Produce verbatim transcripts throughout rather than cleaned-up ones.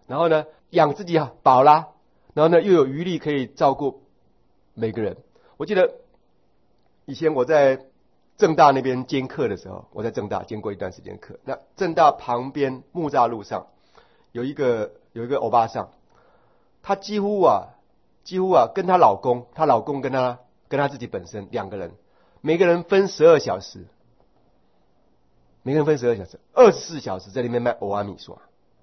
然后呢养自己饱啦，然后呢又有余力可以照顾每个人。我记得以前我在政大那边兼课的时候，我在政大兼过一段时间课。那政大旁边木栅路上有一个有一个欧巴桑，她几乎啊几乎啊跟她老公，她老公跟她跟她自己本身两个人，每个人分十二小时，每个人分十二小时，二十四小时在那边卖欧阿米刷，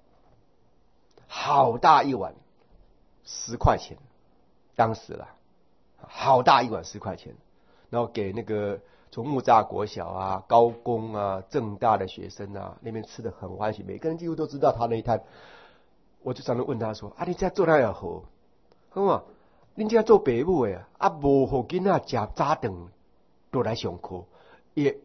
好大一碗，十块钱，当时啦，好大一碗十块钱，然后给那个从木栅国小啊、高工啊、政大的学生啊，那边吃的很欢喜，每个人几乎都知道他那一摊。我就常常问他说：“啊，你这做那也好，好嘛？你这做爸母的啊，无互囡仔食早顿，都来上课，也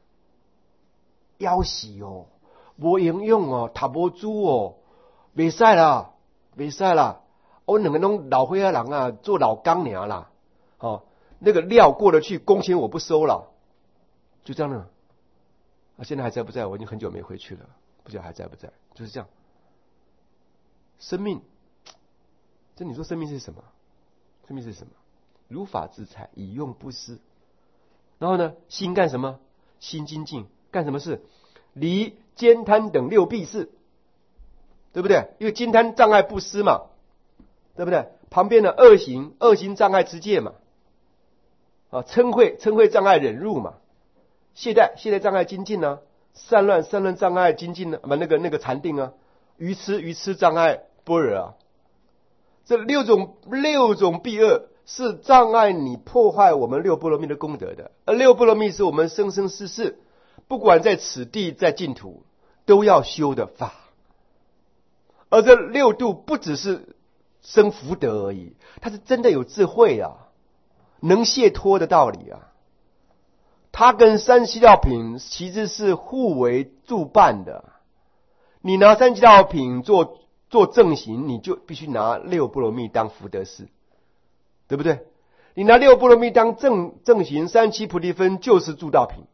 夭死哦，无营养哦，读无书哦，袂使啦，袂使啦。我两个拢老岁仔人啊，做老工娘啦，哦。”那个料过得去，工钱我不收了，就这样了。啊，现在还在不在？我已经很久没回去了，不知道还在不在。就是这样，生命，这你说生命是什么？生命是什么？如法自裁，以用不思。然后呢，心干什么？心精进，干什么事？离兼贪等六弊事，对不对？因为兼贪障碍不思嘛，对不对？旁边的恶行，恶行障碍持戒嘛。啊，嗔恚嗔恚障碍忍辱嘛，懈怠懈怠障碍精进呢、啊，散乱散乱障碍精进呢、啊，不那个那个禅定啊，愚痴愚痴障碍般若啊，这六种六种弊恶是障碍你破坏我们六波罗蜜的功德的，而六波罗蜜是我们生生世世不管在此地在净土都要修的法，而这六度不只是生福德而已，它是真的有智慧啊。能解脱的道理啊，它跟三七道品其实是互为助伴的。你拿三七道品做做正行，你就必须拿六波罗蜜当福德事，对不对？你拿六波罗蜜当正正行，三七菩提分就是助道品。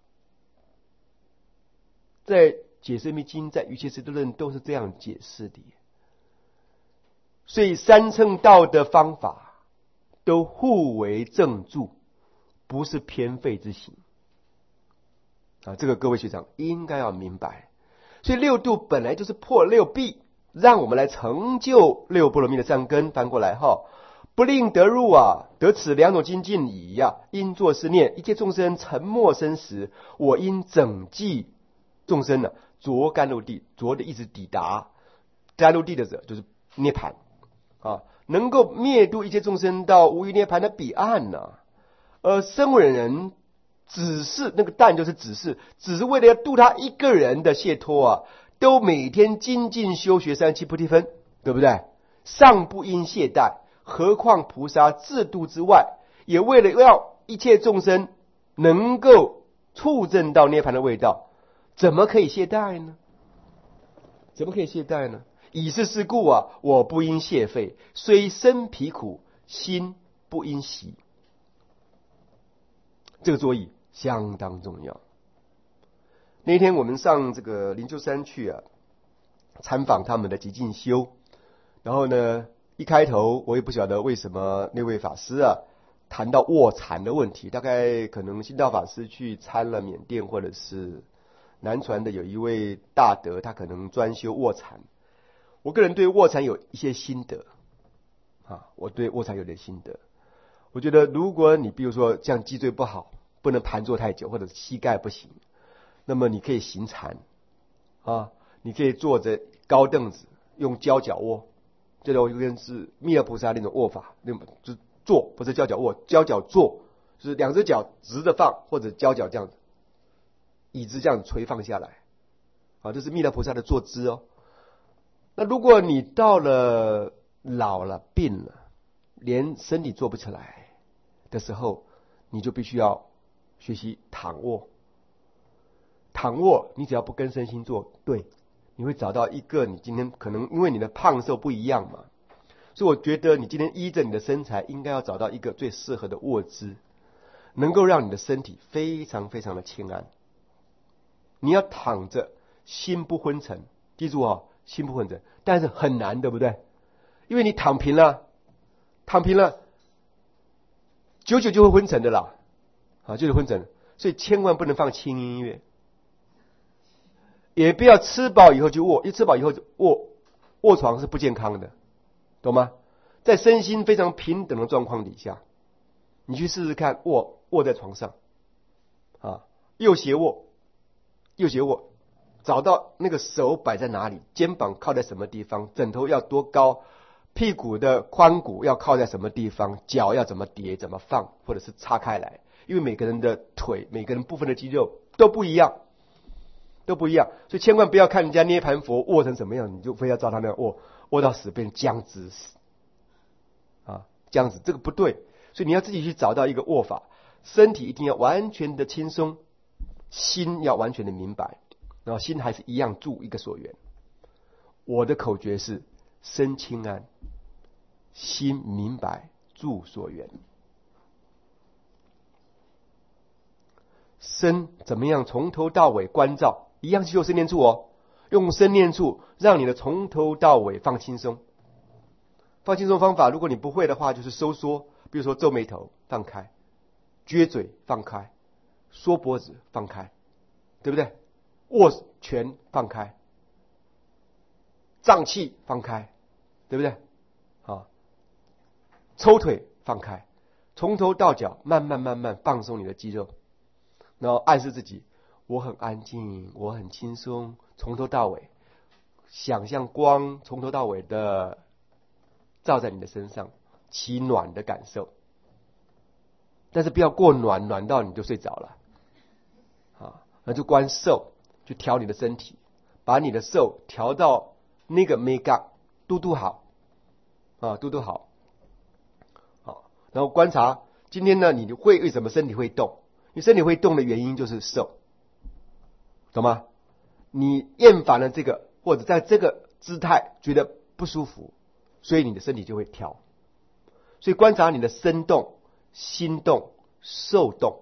在解释密经，在瑜伽师地论都是这样解释的。所以三乘道的方法都互为正助，不是偏废之行啊！这个各位学长应该要明白。所以六度本来就是破六弊，让我们来成就六波罗蜜的善根。翻过来哈，不令得入啊，得此两种精进矣呀、啊！应作是念：一切众生沉没生时，我应整济众生呢、啊，着甘露地。着的意思抵达甘露地的者，就是涅槃啊。能够灭度一切众生到无余涅槃的彼岸呢、啊？而声闻人只是那个但就是只是只是为了要度他一个人的解脱啊，都每天精进修学三七菩提分，对不对？尚不应懈怠，何况菩萨自度之外，也为了要一切众生能够触证到涅槃的味道，怎么可以懈怠呢？怎么可以懈怠呢？以是事故啊，我不应懈废，虽身疲苦，心不应息。这个作意相当重要。那天我们上这个灵鹫山去啊，参访他们的极静修，然后呢，一开头我也不晓得为什么那位法师啊谈到卧禅的问题，大概可能新道法师去参了缅甸或者是南传的有一位大德，他可能专修卧禅。我个人对卧禅有一些心得啊，我对卧禅有点心得。我觉得如果你比如说这样脊椎不好，不能盘坐太久，或者膝盖不行，那么你可以行禅啊，你可以坐着高凳子，用交脚卧，这种跟是弥勒菩萨那种卧法，那种就是坐，不是交脚卧，交脚坐，就是两只脚直着放，或者交脚这样子，椅子这样垂放下来，啊，这是弥勒菩萨的坐姿哦。那如果你到了老了病了，连身体做不起来的时候，你就必须要学习躺卧。躺卧你只要不跟身心做，对，你会找到一个你今天可能因为你的胖瘦不一样嘛，所以我觉得你今天依着你的身材，应该要找到一个最适合的卧姿，能够让你的身体非常非常的轻安。你要躺着，心不昏沉，记住哦， 心不昏沉，但是很难，对不对？因为你躺平了，躺平了，久久就会昏沉的啦，啊，就是昏沉。所以千万不能放轻音乐，也不要吃饱以后就卧，一吃饱以后就卧卧床是不健康的，懂吗？在身心非常平等的状况底下，你去试试看卧卧在床上，啊，右斜卧，右斜卧，找到那个手摆在哪里，肩膀靠在什么地方，枕头要多高，屁股的髋骨要靠在什么地方，脚要怎么叠怎么放，或者是叉开来，因为每个人的腿每个人部分的肌肉都不一样，都不一样，所以千万不要看人家涅盘佛卧成什么样，你就非要照他那样卧，卧到死变僵直死啊，僵直，这个不对。所以你要自己去找到一个卧法，身体一定要完全的轻松，心要完全的明白，然后心还是一样住一个所缘。我的口诀是身轻安，心明白，住所缘。身怎么样从头到尾关照，一样去做身念处哦，用身念处让你的从头到尾放轻松。放轻松方法，如果你不会的话，就是收缩，比如说皱眉头放开，撅嘴放开，缩脖子放开，对不对？握拳放开，胀气放开，对不对？啊，抽腿放开，从头到脚慢慢慢慢放松你的肌肉，然后暗示自己我很安静，我很轻松，从头到尾想象光从头到尾的照在你的身上，起暖的感受，但是不要过暖，暖到你就睡着了啊，那就观受，去调你的身体，把你的受调到那个 mega 嘟嘟好啊，嘟嘟好，好，然后观察今天呢，你会为什么身体会动？你身体会动的原因就是受，懂吗？你厌烦了这个，或者在这个姿态觉得不舒服，所以你的身体就会跳。所以观察你的身动、心动、受动，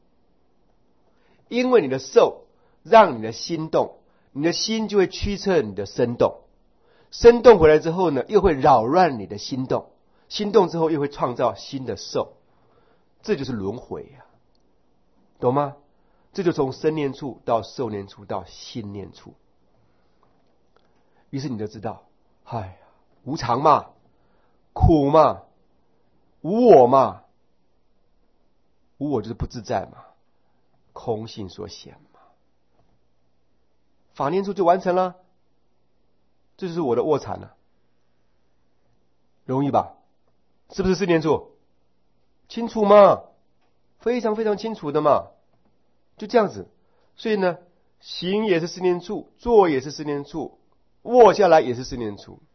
因为你的受让你的心动，你的心就会驱策你的身动，身动回来之后呢，又会扰乱你的心动，心动之后又会创造新的受，这就是轮回呀、啊，懂吗？这就从身念处到受念处到心念处，于是你就知道，哎呀，无常嘛，苦嘛，无我嘛，无我就是不自在嘛，空性所显嘛，法念处就完成了，这就是我的卧禅了，容易吧？是不是四念处？清楚吗？非常非常清楚的嘛，就这样子。所以呢，行也是四念处，坐也是四念处，卧下来也是四念处。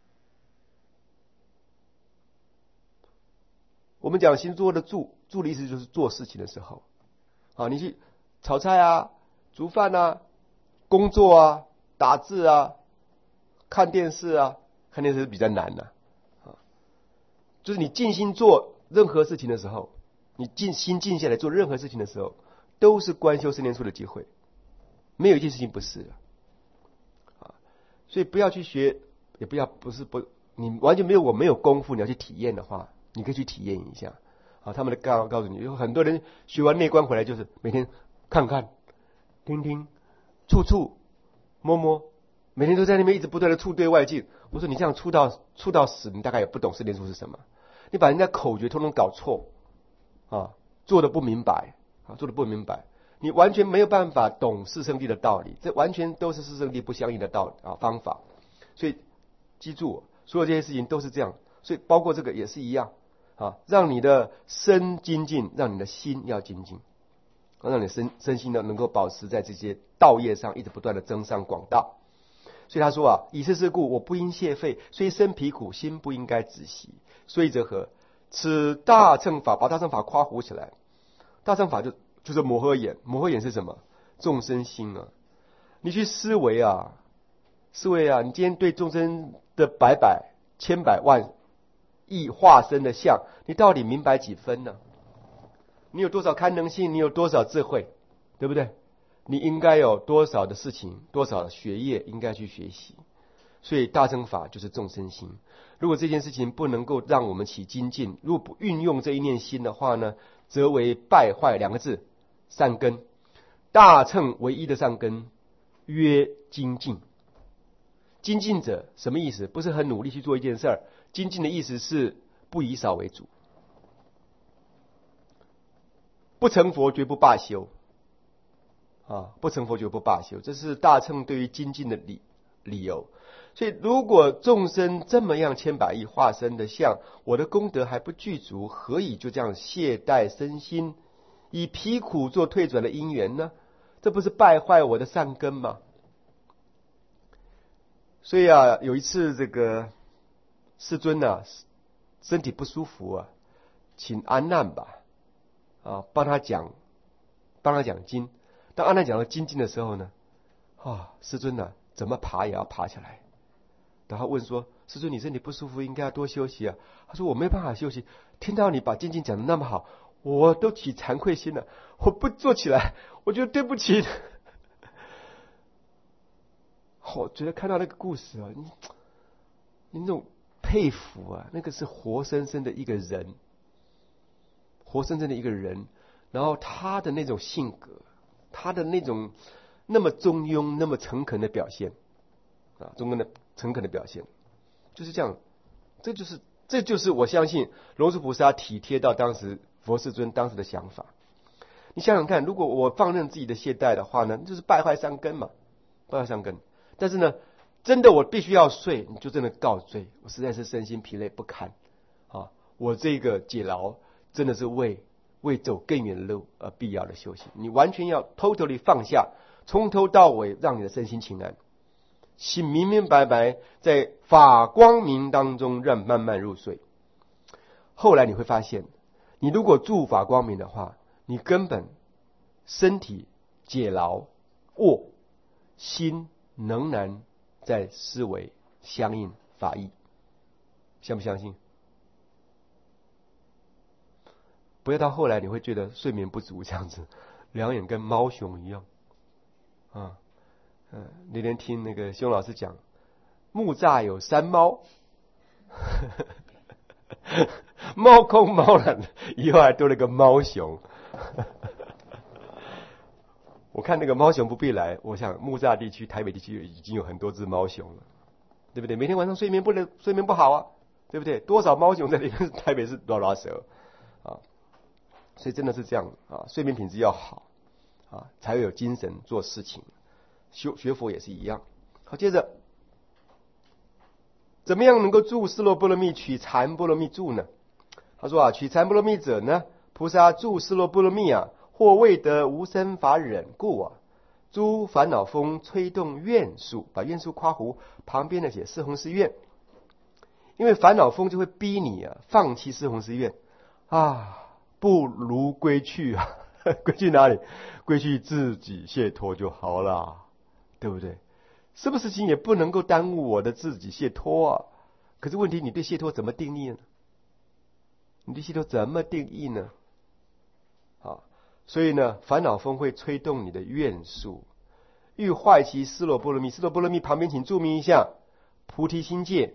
我们讲行坐的住，住的意思就是做事情的时候，啊，你去炒菜啊、煮饭啊、工作啊、打字啊、看电视啊，看电视比较难的、啊，就是你静心做任何事情的时候，你静心静下来做任何事情的时候，都是观修四念处的机会，没有一件事情不是的，啊，所以不要去学，也不要不是不，你完全没有我没有功夫，你要去体验的话。你可以去体验一下，啊，他们的告告诉你，有很多人学完内观回来，就是每天看看、听听、触触、摸摸，每天都在那边一直不断的触对外境。我说你这样触到触到死，你大概也不懂四念处是什么，你把人家口诀通通搞错，啊，做的不明白，啊，做的不明白，你完全没有办法懂四圣谛的道理，这完全都是四圣谛不相应的道理啊方法。所以记住，所有这些事情都是这样，所以包括这个也是一样。啊，让你的身精进，让你的心要精进，让你身身心呢能够保持在这些道业上，一直不断的增上广大。所以他说啊，以是事故，我不应泄废，虽身疲苦，心不应该止息。所以则何？此大乘法，把大乘法夸糊起来。大乘法就就是摩诃眼，摩诃眼是什么？众生心啊，你去思维啊，思维啊，你今天对众生的百百千百万亿化身的相，你到底明白几分呢？你有多少堪能性？你有多少智慧？对不对？你应该有多少的事情，多少的学业应该去学习？ 所以大乘法就是众生心。如果这件事情不能够让我们起精进，如果不运用这一念心的话呢，则为败坏两个字，善根。大乘唯一的善根曰精进。精进者什么意思？不是很努力去做一件事儿，精进的意思是不以少为主，不成佛绝不罢休啊！不成佛绝不罢休，这是大乘对于精进的理理由。所以，如果众生这么样千百亿化身的相，我的功德还不具足，何以就这样懈怠身心，以疲苦做退转的因缘呢？这不是败坏我的善根吗？所以啊，有一次这个世尊啊，身体不舒服啊，请阿难吧，啊，帮他讲，帮他讲经。当阿难讲到精进的时候呢，啊，世尊呢、啊，怎么爬也要爬起来。然后问说：“世尊，你身体不舒服，应该要多休息啊。”他说：“我没办法休息。听到你把精进讲得那么好，我都起惭愧心了。我不做起来，我觉得对不起。”我觉得看到那个故事啊，你你那种佩服啊，那个是活生生的一个人，活生生的一个人，然后他的那种性格，他的那种那么中庸、那么诚恳的表现啊，中庸的诚恳的表现，就是这样。这就是这就是我相信龙树菩萨体贴到当时佛世尊当时的想法。你想想看，如果我放任自己的懈怠的话呢，就是败坏三根嘛，败坏三根。但是呢，真的我必须要睡，你就真的告罪，我实在是身心疲累不堪啊！我这个解劳真的是为为走更远的路而必要的修行。你完全要 totally 放下，从头到尾让你的身心清安，心明明白白，在法光明当中让慢慢入睡。后来你会发现，你如果住法光明的话，你根本身体解劳卧，心仍然在思维相应法义，相不相信？不要到后来你会觉得睡眠不足，这样子，两眼跟猫熊一样啊。嗯，那天听那个修老师讲，木栅有山猫，猫空猫懒，以后还多了个猫熊。我看那个猫熊不必来，我想木栅地区、台北地区已经有很多只猫熊了，对不对？每天晚上睡眠不能睡眠不好啊，对不对？多少猫熊在里面，台北是拉拉蛇啊，所以真的是这样啊，睡眠品质要好啊，才会有精神做事情。修学佛也是一样。好，接着怎么样能够住斯罗波罗蜜，取禅波罗蜜住呢？他说啊，取禅波罗蜜者呢，菩萨住斯罗波罗蜜啊，或未得无生法忍故啊，诸烦恼风吹动愿数，把愿数括弧旁边的写四弘誓愿，因为烦恼风就会逼你啊放弃四弘誓愿啊，不如归去啊，归去哪里？归去自己解脱就好了，对不对？什么事情也不能够耽误我的自己解脱啊。可是问题，你对解脱怎么定义呢？你对解脱怎么定义呢？啊，所以呢，烦恼风会吹动你的愿数，欲坏其斯罗波罗蜜。斯罗波罗蜜旁边请注明一下菩提心戒。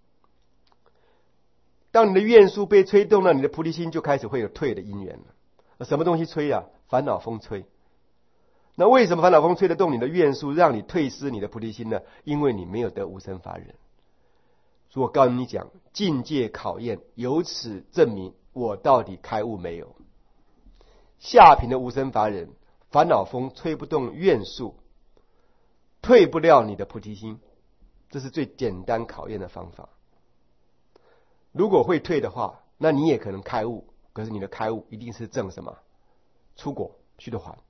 当你的愿数被吹动了，你的菩提心就开始会有退的因缘了。什么东西吹啊？烦恼风吹。那为什么烦恼风吹得动你的愿数，让你退失你的菩提心呢？因为你没有得无生法忍。所以我告诉你讲，境界考验由此证明我到底开悟没有。下品的无生法忍，烦恼风吹不动愿数，退不了你的菩提心，这是最简单考验的方法。如果会退的话，那你也可能开悟，可是你的开悟一定是证什么？出果须得还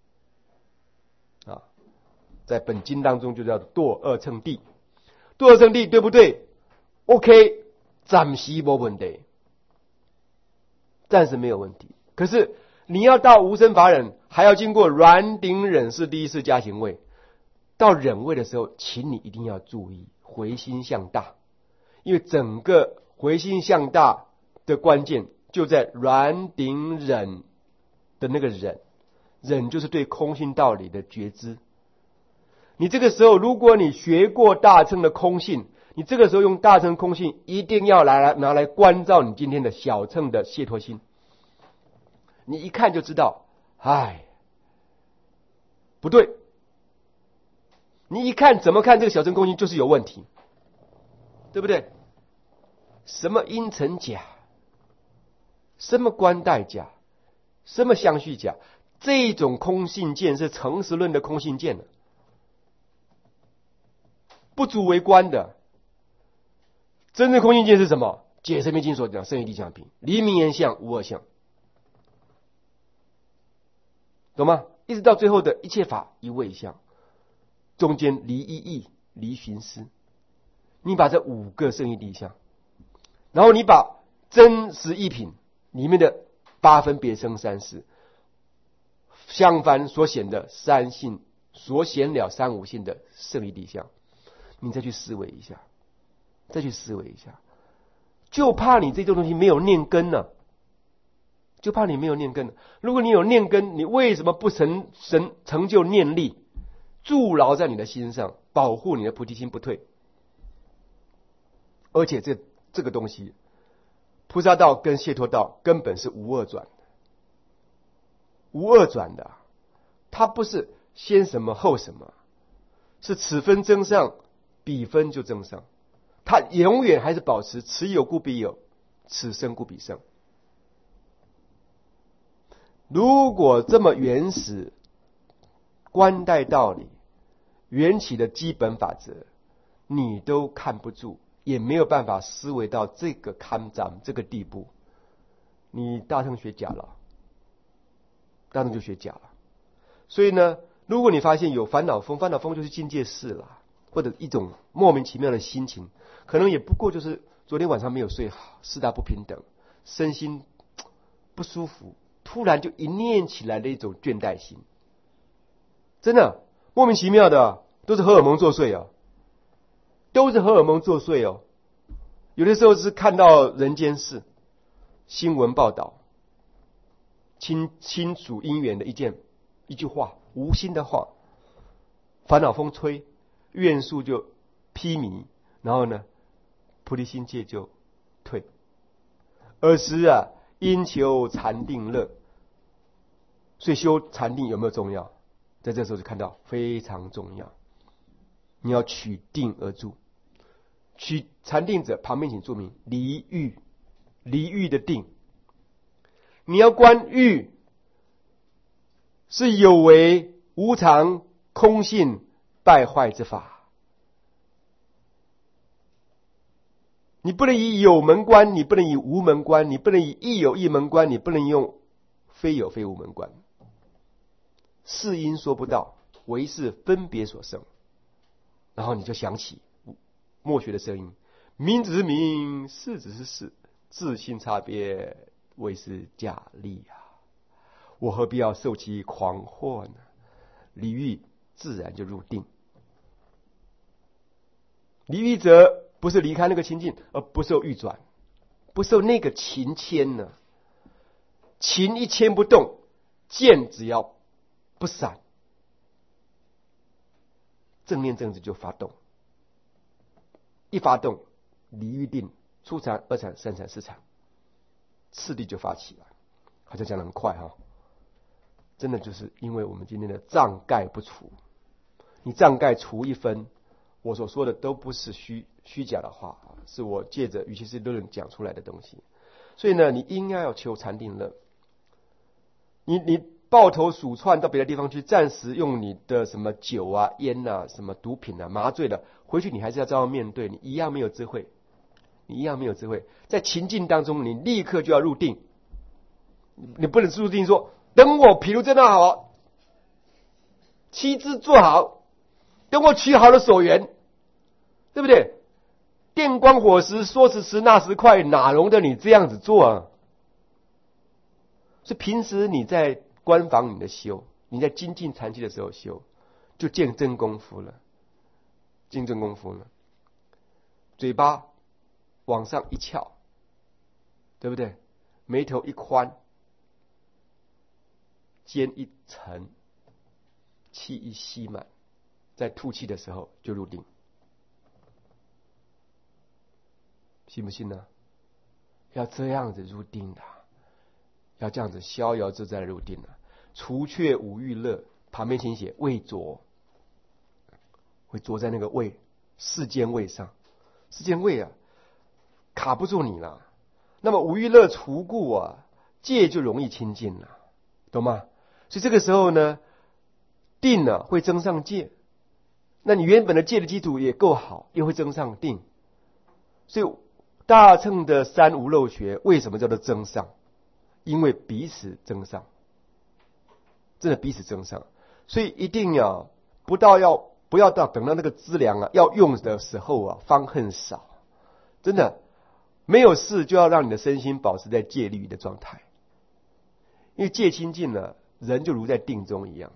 啊，在本经当中就叫堕二乘地。堕二乘地对不对 ？OK， 暂时没问题，暂时没有问题。可是你要到无生法忍，还要经过软顶忍是第一次加行位。到忍位的时候，请你一定要注意回心向大，因为整个回心向大的关键就在软顶忍的那个忍。忍就是对空性道理的觉知。 你这个时候，如果你学过大乘的空性，你这个时候用大乘空性，一定要来拿来关照你今天的小乘的解脱心。你一看就知道，哎，不对。你一看怎么看这个小乘空性就是有问题，对不对？什么因尘假，什么观待假，什么相续假，这种空性见是诚实论的空性见的，不足为观的。真正空性见是什么？解深密经所讲圣义地相品，离名言相无二相，懂吗？一直到最后的一切法一味相，中间离一义离寻思，你把这五个圣义地相，然后你把真实一品里面的八分别生三世相反所显的三性所显了三无性的圣义地相，你再去思维一下，再去思维一下，就怕你这种东西没有念根呢、啊，就怕你没有念根。如果你有念根，你为什么不成神成就念力，筑牢在你的心上，保护你的菩提心不退？而且这这个东西，菩萨道跟解脱道根本是无二转的，无二转的，它不是先什么后什么，是此分增上，彼分就增上，它永远还是保持此有故彼有，此生故彼生。如果这么原始观待道理缘起的基本法则你都看不住，也没有办法思维到这个堪章这个地步，你大乘学假了，大乘就学假了。所以呢，如果你发现有烦恼风，烦恼风就是境界事了，或者一种莫名其妙的心情，可能也不过就是昨天晚上没有睡好，四大不平等，身心不舒服，突然就一念起来的一种倦怠心，真的莫名其妙的，都是荷尔蒙作祟啊，都是荷尔蒙作祟哦。有的时候是看到人间事，新闻报道，亲亲属因缘的一件一句话，无心的话，烦恼风吹，怨数就披靡，然后呢，菩提心戒就退。尔时啊，因求禅定乐，所以修禅定有没有重要？在这时候就看到非常重要。你要取定而住，取禅定者旁边请注明离欲，离欲的定。你要观欲是有为无常空性败坏之法，你不能以有门观，你不能以无门观，你不能以亦有亦门观，你不能用非有非无门观。是因说不到，唯是分别所生。然后你就想起默学的声音，名只是名，事只是事，自性差别为是假立啊！我何必要受其狂惑呢？离欲自然就入定。离欲者不是离开那个情境，而不受欲转，不受那个情牵呢。情一牵不动，剑只要不闪，正念正知就发动。一发动，离欲定，初禅、二禅、三禅、四禅，次第就发起了。好像讲得很快哈、哦，真的就是因为我们今天的障盖不除。你障盖除一分，我所说的都不是虚虚假的话，是我借着与其是论讲出来的东西。所以呢，你应该要求禅定乐。你你抱头鼠窜到别的地方去，暂时用你的什么酒啊、烟啊、什么毒品啊麻醉了，回去你还是要照样面对，你一样没有智慧，你一样没有智慧。在情境当中，你立刻就要入定，你不能入定说等我毗卢遮那好，七支做好，等我取好了所缘，对不对？电光火石，说时迟那时快，哪容得你这样子做啊？是平时你在观访你的修，你在精进禅期的时候修，就见真功夫了，见真功夫了。嘴巴往上一翘，对不对？眉头一宽，肩一沉，气一吸满， 在吐气的时候就入定，信不信呢？要这样子入定的，要这样子逍遥自在的入定的。除却五欲乐，旁边请写未着，会着在那个位世间位上，世间位啊卡不住你了。那么五欲乐除故啊，戒就容易清净了，懂吗？所以这个时候呢，定啊会增上戒，那你原本的戒的基础也够好，又会增上定。所以大乘的三无漏学为什么叫做增上？因为彼此增上，真的彼此增上。所以一定要不到要不要到等到那个资粮啊要用的时候啊，方恨少。真的没有事就要让你的身心保持在戒律的状态，因为戒清净了，人就如在定中一样。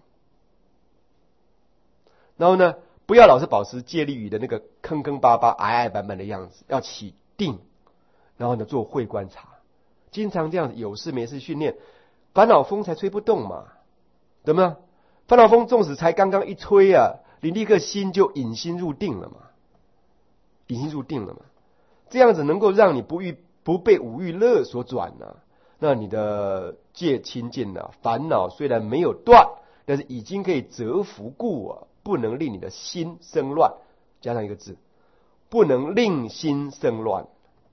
然后呢，不要老是保持戒律的那个坑坑巴巴、矮矮板板的样子，要起定，然后呢做慧观察，经常这样子有事没事训练，烦恼风才吹不动嘛，懂吗？烦恼风纵使才刚刚一吹啊，你立刻心就引心入定了嘛，引心入定了嘛，这样子能够让你不欲不被五欲乐所转呢、啊，那你的戒清净了、啊，烦恼虽然没有断，但是已经可以折服故啊，不能令你的心生乱，加上一个字，不能令心生乱。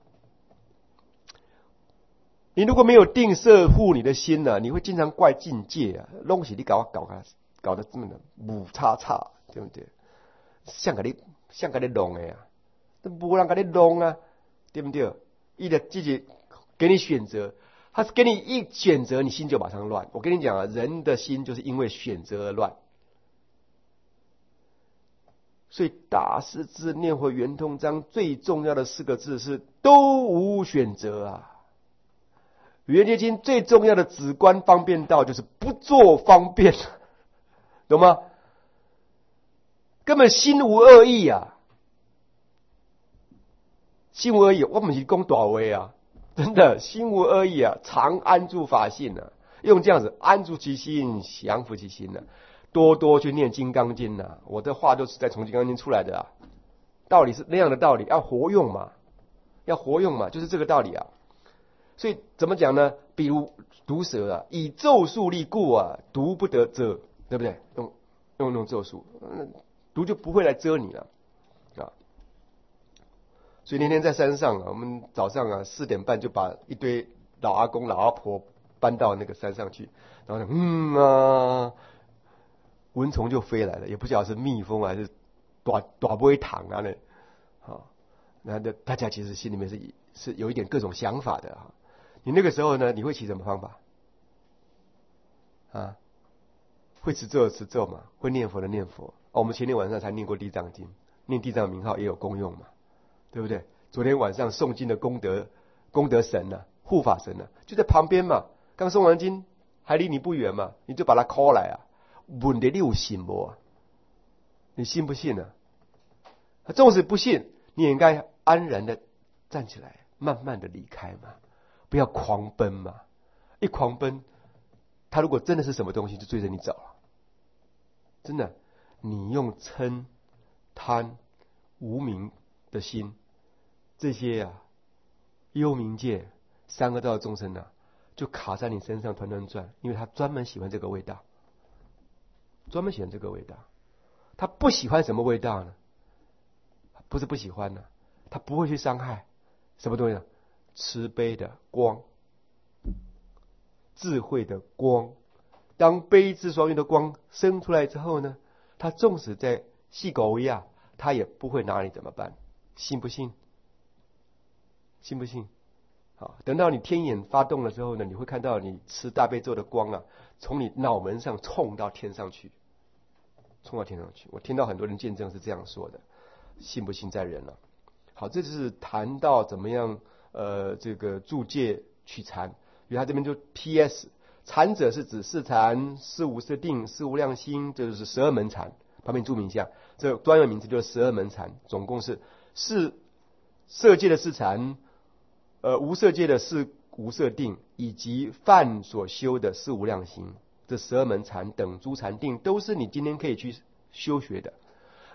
你如果没有定摄护你的心呢、啊，你会经常怪境界啊，弄起你搞搞搞搞得这么的母叉叉，对不对？像给你像给你弄的呀、啊，都没人给你弄啊，对不对？一的自己给你选择，他是给你一选择，你心就马上乱。我跟你讲啊，人的心就是因为选择而乱。所以大师字念佛圆通章最重要的四个字是都无选择啊。圆觉经最重要的止观方便道就是不做方便，懂吗？根本心无恶意啊，心无恶意，我不是讲大话啊，真的心无恶意啊，常安住法性啊，用这样子安住其心，降伏其心啊，多多去念金刚经啊，我的话都是在从金刚经出来的啊，道理是那样的道理，要活用嘛，要活用嘛，就是这个道理啊。所以怎么讲呢？比如毒蛇啊，以咒术力故啊，毒不得蛰，对不对？用用那种咒术，毒就不会来蛰你了啊。所以那天在山上啊，我们早上啊四点半就把一堆老阿公老阿婆搬到那个山上去，然后呢，嗯啊，蚊虫就飞来了，也不晓得是蜜蜂还是大大不会糖啊呢，啊，那大家其实心里面是是有一点各种想法的啊。你那个时候呢，你会起什么方法啊？会持咒的持咒嘛，会念佛的念佛。哦，我们前天晚上才念过地藏经，念地藏名号也有功用嘛，对不对？昨天晚上诵经的功德功德神呢、啊，护法神呢、啊，就在旁边嘛。刚诵完经，还离你不远嘛，你就把他 call 来啊。问的你有信不啊？你信不信呢、啊？纵使不信，你也应该安然的站起来，慢慢的离开嘛。不要狂奔嘛，一狂奔，他如果真的是什么东西，就追着你走了。真的，你用嗔、贪、无明的心，这些啊，幽冥界三个道的众生啊，就卡在你身上团团转，因为他专门喜欢这个味道，专门喜欢这个味道。他不喜欢什么味道呢？不是不喜欢呢、啊，他不会去伤害什么东西呢？慈悲的光，智慧的光。当悲智双运的光生出来之后呢，他纵使在细狗一样，他也不会拿你怎么办？信不信？信不信？好，等到你天眼发动的时候呢，你会看到你持大悲咒的光啊，从你脑门上冲到天上去，冲到天上去。我听到很多人见证是这样说的，信不信在人了、啊。好，这就是谈到怎么样。呃，这个住戒取禅，因为他这边就 P S， 禅者是指四禅、四无色定、四无量心，这就是十二门禅。旁边注明一下，这专有名词就是十二门禅，总共是四色界的四禅，呃，无色界的四无色定，以及梵所修的四无量心。这十二门禅等诸禅定，都是你今天可以去修学的。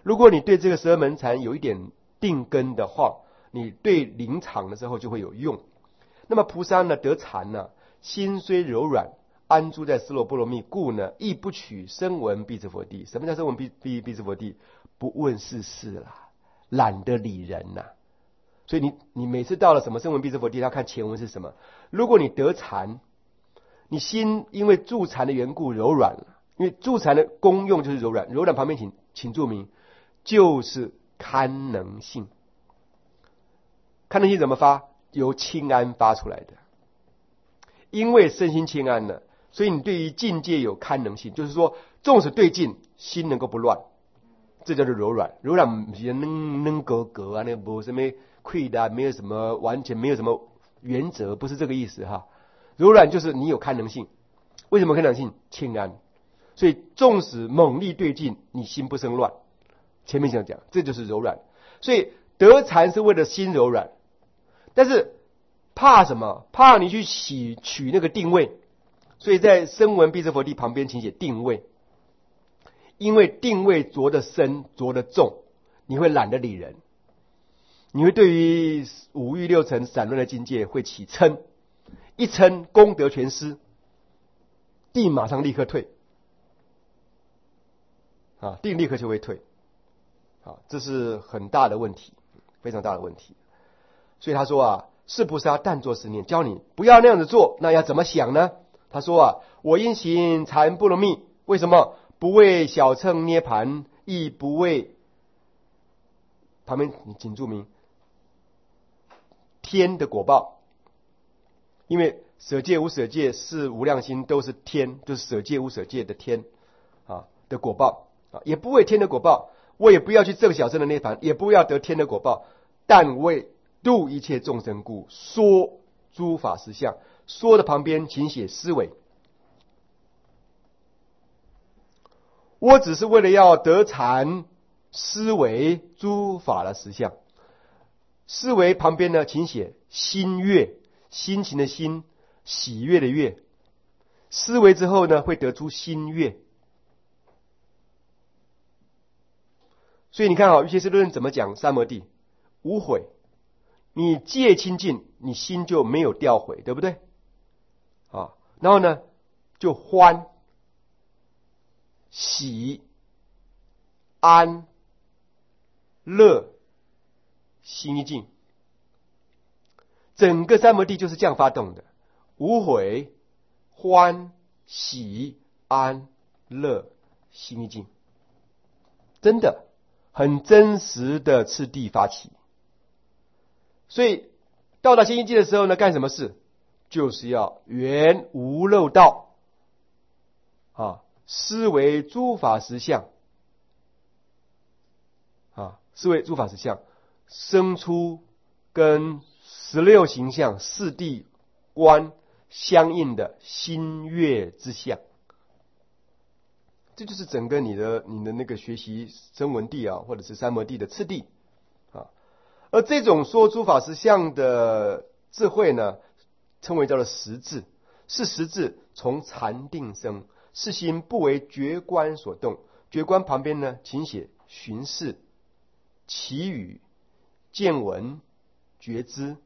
如果你对这个十二门禅有一点定根的话，你对临场的时候就会有用。那么菩萨呢得禅呢，心虽柔软，安住在斯罗波罗蜜，故呢亦不取声闻辟支佛地。什么叫声闻辟辟辟支佛地？不问世事啦，懒得理人啦。所以你你每次到了什么声闻辟支佛地，要看前文是什么。如果你得禅，你心因为住禅的缘故柔软了，因为住禅的功用就是柔软。柔软旁边请请注明，就是堪能性。堪能性怎么发？由清安发出来的。因为身心清安了，所以你对于境界有堪能性，就是说纵使对境，心能够不乱，这叫做柔软。柔软不是能能格格啊，那不什么溃的，没有什么完全没有什么原则，不是这个意思哈。柔软就是你有堪能性。为什么堪能性？清安。所以纵使猛力对境，你心不生乱。前面想讲，这就是柔软。所以得禅是为了心柔软，但是怕什么？怕你去取取那个定位。所以在声闻辟支佛地旁边请写定位，因为定位着得深着得重，你会懒得理人，你会对于五欲六尘散乱的境界会起嗔，一嗔功德全失，定马上立刻退啊，定立刻就会退啊，这是很大的问题，非常大的问题。所以他说啊，是菩萨但作是念，教你不要那样子做，那要怎么想呢？他说啊，我因行禅波罗蜜，为什么不为小乘涅盘，亦不为旁边你请注明天的果报，因为舍戒无舍戒是无量心，都是天，就是舍戒无舍戒的天啊的果报啊，也不为天的果报，我也不要去证小乘的涅盘，也不要得天的果报，但为度一切众生故，说诸法实相。说的旁边请写思维。我只是为了要得禅，思维诸法的实相。思维旁边呢，请写心悦，心情的心，喜悦的悦。思维之后呢，会得出心悦。所以你看啊，瑜伽师论怎么讲三摩地？无悔。你戒清净，你心就没有掉悔，对不对？啊，然后呢，就欢、喜、安、乐、心一静。整个三摩地就是这样发动的：无悔、欢、喜、安、乐、心一静。真的很真实的次第发起。所以到达心一静的时候呢，干什么事？就是要圆无漏道啊，思维诸法实相啊，思维诸法实相，生出跟十六形象四谛观相应的心悦之相。这就是整个你的你的那个学习声闻地啊，或者是三摩地的次第啊。而这种说诸法实相的智慧呢，称为叫做识智。是识智从禅定生，是心不为觉观所动。觉观旁边呢，请写寻视、祈语、见闻、觉知。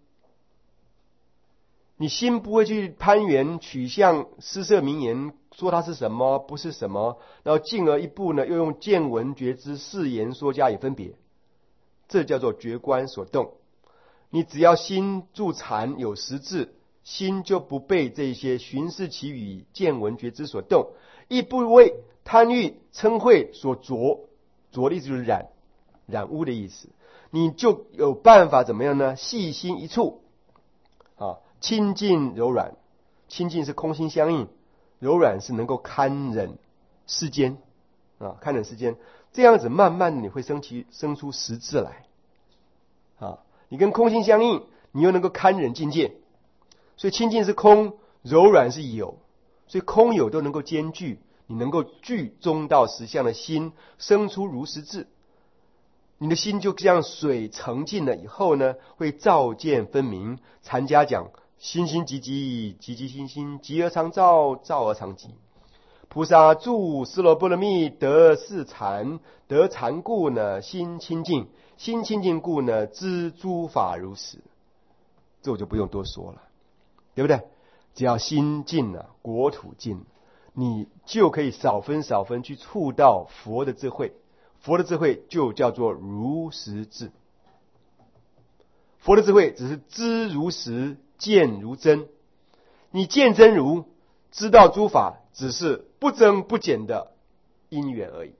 你心不会去攀缘取向施设名言，说它是什么不是什么，然后进而一步呢，又用见闻觉知是言说加以分别，这叫做觉观所动。你只要心住禅有识智，心就不被这些寻视祈语见闻觉知所动，亦不为贪欲嗔恚所着。着的意思就是染染污的意思，你就有办法怎么样呢？细心一处啊，清净柔软。清净是空心相应，柔软是能够堪忍世间啊，堪忍世间。这样子慢慢你会生起生出识智来啊，你跟空心相应，你又能够堪忍境界。所以清净是空，柔软是有，所以空有都能够兼具，你能够具中道实相的心生出如实智。你的心就像水澄净了以后呢，会照见分明。禅家讲心心即即，即即心心，即而常照，照而常即。 菩萨住斯罗波罗蜜得是禅，得禅故呢心清净，心清净故呢知诸法如实。这我就不用多说了，对不对？只要心净了，国土净，你就可以少分少分去触到佛的智慧。佛的智慧就叫做如实智。佛的智慧只是知如实，见如真。你见真如，知道诸法只是不增不减的因缘而已。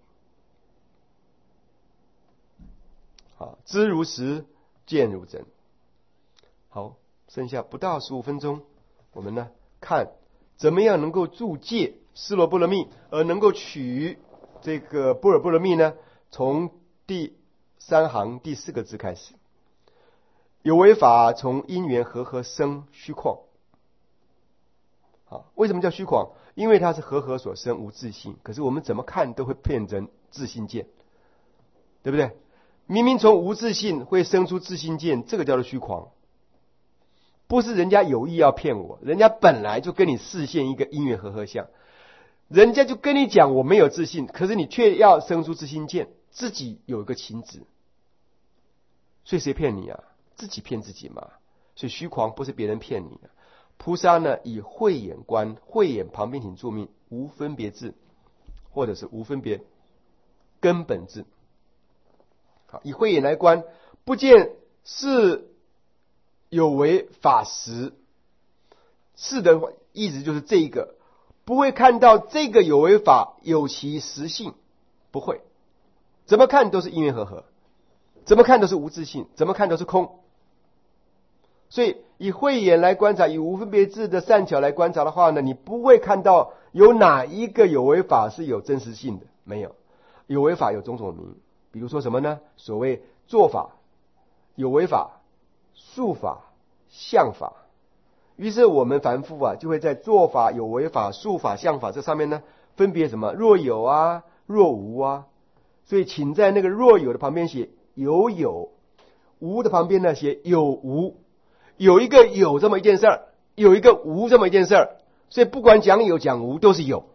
好，知如实，见如真。好，剩下不到十五分钟，我们呢看怎么样能够住戒斯罗波罗蜜，而能够取这个般若波罗蜜呢？从第三行第四个字开始，有为法从因缘和合生虚旷。啊，为什么叫虚旷？因为它是和合所生，无自性。可是我们怎么看都会变成自性见，对不对？明明从无自性会生出自性见，这个叫做虚旷。不是人家有意要骗我，人家本来就跟你示现一个因缘和合相，人家就跟你讲我没有自信，可是你却要生出自性见，自己有一个情执。所以谁骗你啊？自己骗自己嘛。所以虚诳不是别人骗你的。菩萨呢，以慧眼观，慧眼旁边请注明无分别智，或者是无分别根本智。好，以慧眼来观，不见是有为法实。是的意思就是这一个，不会看到这个有为法有其实性，不会。怎么看都是因缘和合，怎么看都是无自性，怎么看都是空。所以以慧眼来观察，以无分别智的善巧来观察的话呢，你不会看到有哪一个有为法是有真实性的，没有。有为法有种种名，比如说什么呢？所谓做法、有为法、术法、相法。于是我们凡夫啊，就会在做法、有为法、术法、相法这上面呢，分别什么？若有啊，若无啊。所以请在那个若有的旁边写有有，无的旁边呢写有无。有一个有这么一件事儿，有一个无这么一件事儿，所以不管讲有讲无都是有。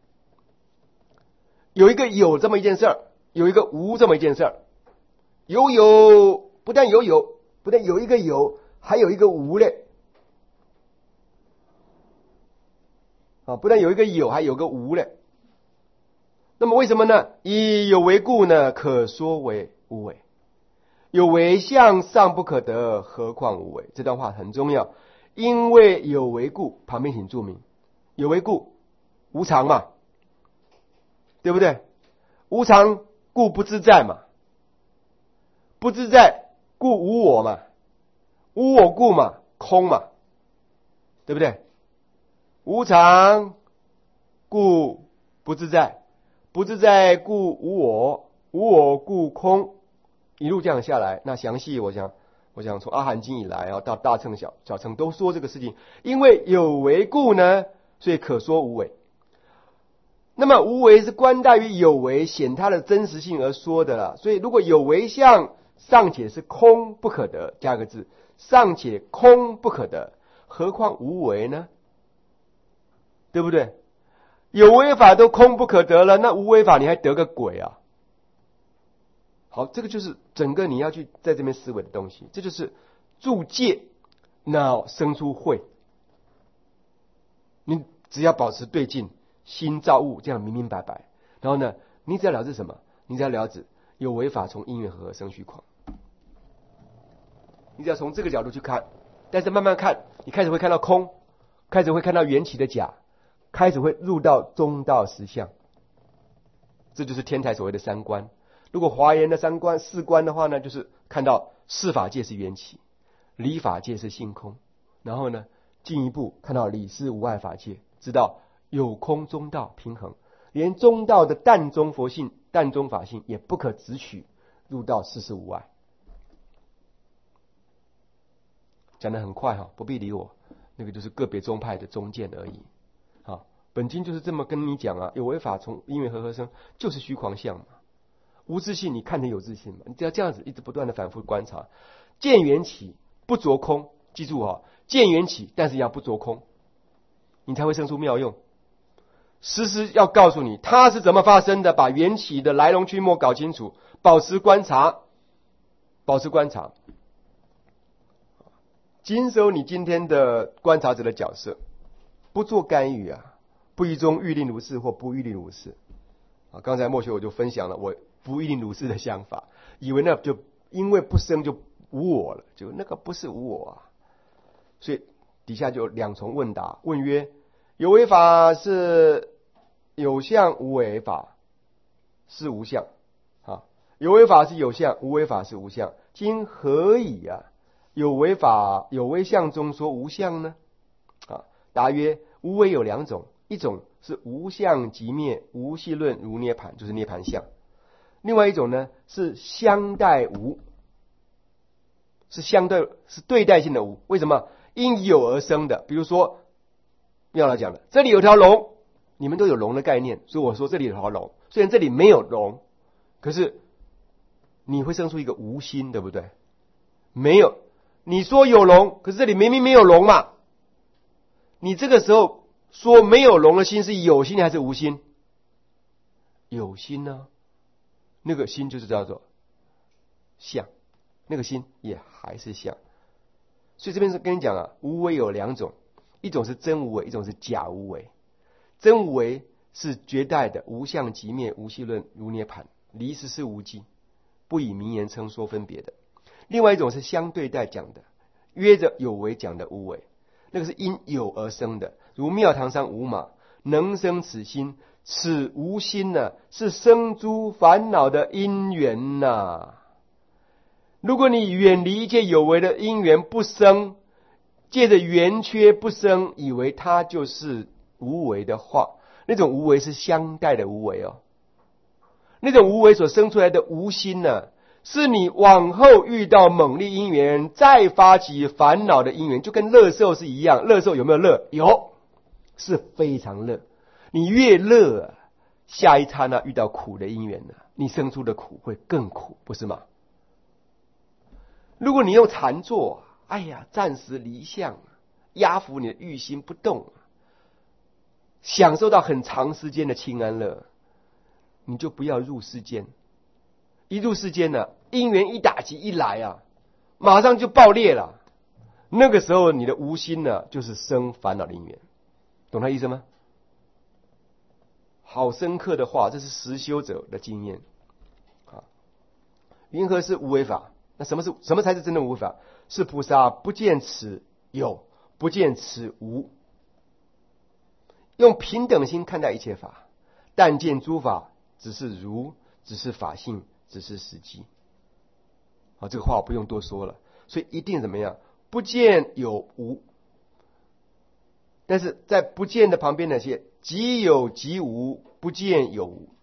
有一个有这么一件事儿，有一个无这么一件事儿。有有不但有有，不但有一个有，还有一个无嘞。啊，不但有一个有，还有个无嘞。那么为什么呢？以有为故呢，可说为无为。有为相尚不可得，何况无为？这段话很重要，因为有为故，旁边请注明，有为故无常嘛，对不对？无常故不自在嘛，不自在故无我嘛，无我故嘛，空嘛，对不对？无常故不自在，不自在故无我，无我故空。一路这样下来，那详细我想我想从阿含经以来啊，到大乘小小乘都说这个事情，因为有为故呢，所以可说无为。那么无为是观待于有为，显它的真实性而说的了。所以如果有为相尚且是空不可得，加个字，尚且空不可得，何况无为呢？对不对？有为法都空不可得了，那无为法你还得个鬼啊？好，这个就是整个你要去在这边思维的东西，这就是住戒，那生出慧。你只要保持对境，心照物，这样明明白白。然后呢，你只要了解什么？你只要了解有为法从因缘和合生虚诳。你只要从这个角度去看，但是慢慢看，你开始会看到空，开始会看到缘起的假，开始会入到中道实相。这就是天台所谓的三观。如果华严的三观四观的话呢，就是看到事法界是缘起，理法界是性空，然后呢进一步看到理事无碍法界，知道有空中道平衡，连中道的淡中佛性、淡中法性也不可直取入到事事无碍。讲得很快哈，不必理我，那个就是个别宗派的中见而已。好，本经就是这么跟你讲啊，有为法从因缘和合生，就是虚诳相嘛。无自性，你看成有自性嘛？你只要这样子一直不断的反复观察，见缘起不着空，记住哈、哦，见缘起，但是要不着空，你才会生出妙用。 时时要告诉你它是怎么发生的，把缘起的来龙去脉搞清楚，保持观察，保持观察，谨守你今天的观察者的角色，不做干预啊，不依中欲令如是或不欲令如是啊。刚才默学我就分享了我不欲令如是的想法，以为那就因为不生就无我了，就那个不是无我啊。所以底下就两重问答，问曰：有为法是有相，无为法是无相啊。有为法是有相，无为法是无相。今何以啊？有为法有为相中说无相呢？啊，答曰：无为有两种，一种是无相即灭，无系论如涅盘，就是涅盘相；另外一种呢是相待无，是相对是对待性的无。为什么？因有而生的。比如说妙老讲的，这里有条龙，你们都有龙的概念，所以我说这里有条龙，虽然这里没有龙，可是你会生出一个无心，对不对？没有，你说有龙，可是这里明明没有龙嘛，你这个时候说没有龙的心是有心还是无心？有心呢、啊，那个心就是叫做相，那个心也还是相。所以这边是跟你讲啊，无为有两种，一种是真无为，一种是假无为。真无为是绝代的无相即灭，无系论如涅盘，离实是无记，不以名言称说分别的。另外一种是相对待讲的，约着有为讲的无为，那个是因有而生的，如庙堂上无马，能生此心，此无心呢、啊，是生诸烦恼的因缘呐、啊。如果你远离一切有为的因缘不生，借着圆缺不生，以为它就是无为的话，那种无为是相待的无为哦。那种无为所生出来的无心呢、啊，是你往后遇到猛烈因缘，再发起烦恼的因缘，就跟乐受是一样。乐受有没有乐？有，是非常乐。你越乐、啊，下一刹那遇到苦的因缘呢、啊，你生出的苦会更苦，不是吗？如果你用禅坐，哎呀，暂时离相，压服你的欲心不动，享受到很长时间的清安乐，你就不要入世间。一入世间呢，因缘一打击一来啊，马上就爆裂了。那个时候你的无心呢，就是生烦恼的因缘，懂他意思吗？好深刻的话，这是实修者的经验啊。云何是无为法？那什么是什么才是真的无为法？是菩萨不见此有，不见此无，用平等心看待一切法，但见诸法只是如，只是法性，只是实际。好，这个话我不用多说了。所以一定怎么样？不见有无，但是在不见的旁边那些即有即无，不见有无，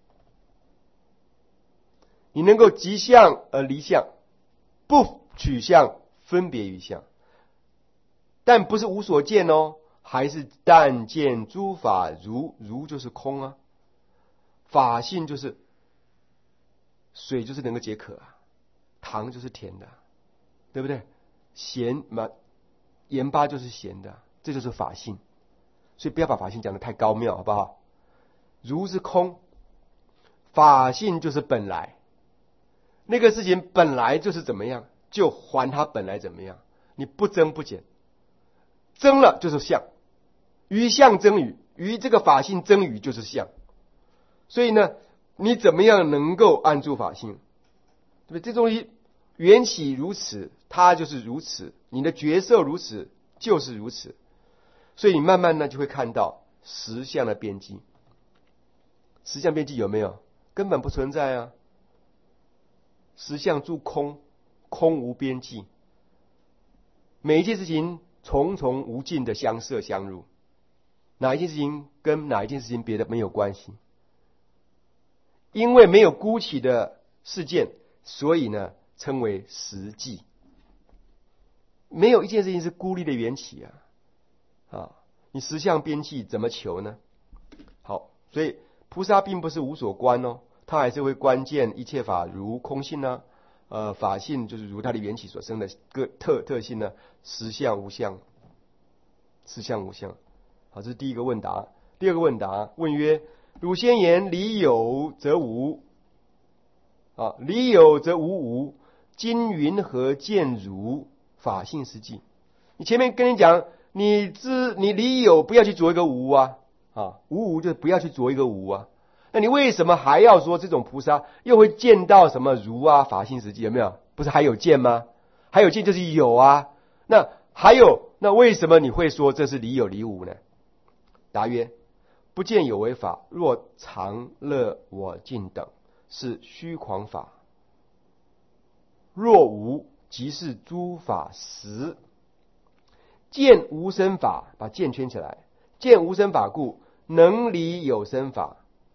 你能够即相而离相，不取相分别于相，但不是无所见哦，还是但见诸法如，如就是空啊，法性就是水就是能够解渴啊，糖就是甜的，对不对？咸嘛，盐巴就是咸的，这就是法性。所以不要把法性讲得太高妙，好不好？如是空，法性就是本来，那个事情本来就是怎么样，就还它本来怎么样，你不增不减，增了就是相，于相增语，于这个法性增语就是相。所以呢，你怎么样能够安住法性？对不对？这东西缘起如此，它就是如此，你的觉受如此，就是如此。所以你慢慢呢就会看到实相的边际。实相边际有没有？根本不存在啊！实相住空，空无边际，每一件事情重重无尽的相摄相入，哪一件事情跟哪一件事情别的没有关系？因为没有孤起的事件，所以呢称为实际。没有一件事情是孤立的缘起啊！啊，你实相边际怎么求呢？好，所以菩萨并不是无所观哦，他还是会观见一切法如空性呢、啊，呃，法性就是如它的缘起所生的个特特性呢，实相无相，实相无相。好，这是第一个问答。 第二个问答，问曰：汝先言离有则无，啊，离有则无无，今云何见汝法性实际？你前面跟你讲，你知你离有不要去着一个无啊，啊，无无就是不要去着一个无啊。那你为什么还要说这种菩萨又会见到什么如啊法性实际？有没有？不是还有见吗？还有见就是有啊。那还有，那为什么你会说这是离有离无呢？答曰：不见有为法，若常乐我净等，是虚诳法；若无，即是诸法实。见无生法，把见圈起来。见无生法故，能离有生法。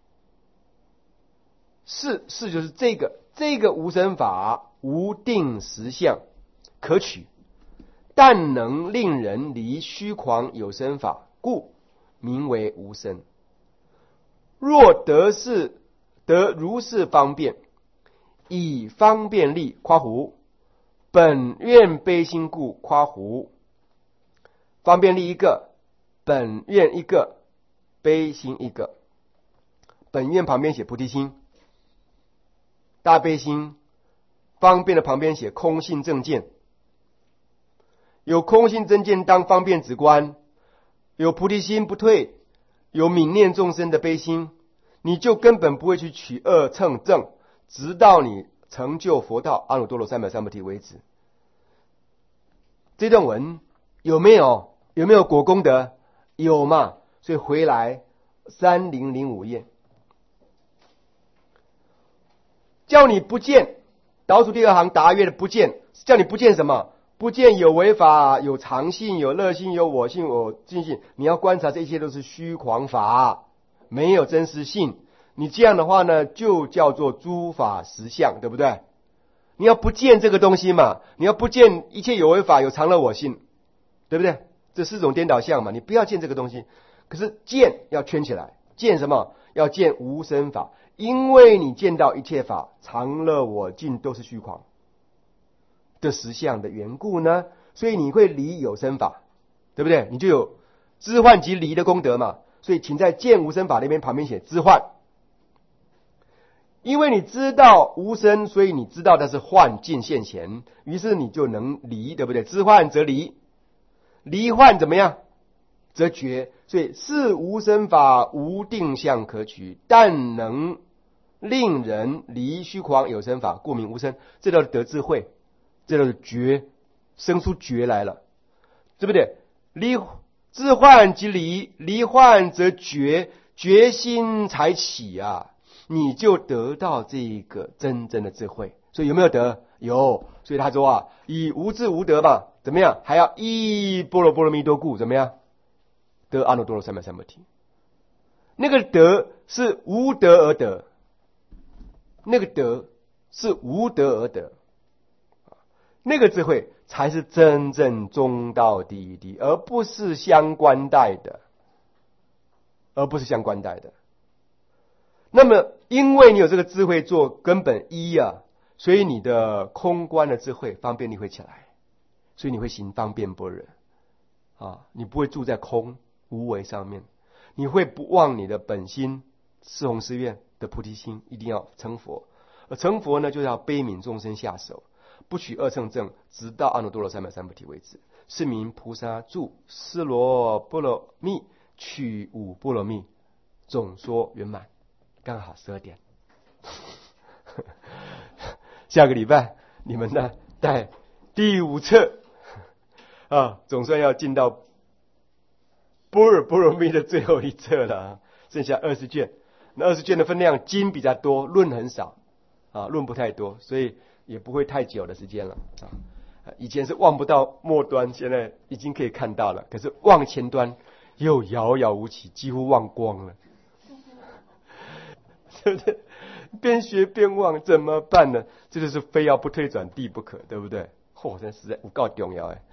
是是就是这个这个无生法无定实相可取，但能令人离虚诳有生法，故名为无生。若得是得如是方便，以方便力夸胡，本愿悲心故夸胡。方便力一个，本愿一个，悲心一个。本愿旁边写菩提心，大悲心，方便的旁边写空性正见。有空性正见当方便止观，有菩提心不退，有悯念众生的悲心，你就根本不会去取二乘正，直到你成就佛道阿耨多罗三藐三菩提为止。这段文有没有有没有果功德？有嘛？所以回来三零零五页，叫你不见，倒数第二行答曰的不见，叫你不见什么？不见有为法，有常性，有乐性，有我性，有净性。你要观察这一切都是虚诳法，没有真实性。你这样的话呢，就叫做诸法实相，对不对？你要不见这个东西嘛，你要不见一切有为法，有常乐我性，对不对？这四种颠倒相嘛，你不要见这个东西。可是见要圈起来，见什么？要见无生法，因为你见到一切法常乐我净都是虚诳的实相的缘故呢，所以你会离有生法，对不对？你就有知幻即离的功德嘛。所以请在见无生法那边旁边写知幻，因为你知道无生，所以你知道的是幻境现前，于是你就能离，对不对？知幻则离，离幻怎么样？则觉。所以是无生法无定相可取，但能令人离虚诳有生法，故名无生。这叫得智慧，这叫觉，生出觉来了，对不对？离知幻即离，离幻则觉，觉心才起啊，你就得到这个真正的智慧。所以有没有得？有。所以他说啊，以无智无得嘛，怎么样？还要依般若波罗蜜多故，怎么样？得阿耨多罗三藐三菩提。那个得是无得而得，那个得是无得而得，那个智慧才是真正中道第一谛，而不是相关待的，而不是相关待的。那么因为你有这个智慧做根本一啊，所以你的空观的智慧方便力会起来，所以你会行方便般若啊，你不会住在空无为上面，你会不忘你的本心，四弘誓愿的菩提心，一定要成佛。而成佛呢，就是要悲悯众生下手，不取二乘正，直到阿耨多罗三藐三菩提为止。是名菩萨住斯罗波罗蜜，取五波罗蜜，总说圆满。刚好十二点，下个礼拜你们呢带第五册啊，总算要进到般若波罗蜜的最后一册了，剩下二十卷。那二十卷的分量，经比较多，论很少啊，论不太多，所以也不会太久的时间了啊。以前是望不到末端，现在已经可以看到了，可是望前端又遥遥无期，几乎忘光了，对不对？边学边忘怎么办呢？这就是非要不退转地不可，对不对？嚯、哦，真实在有够重要哎。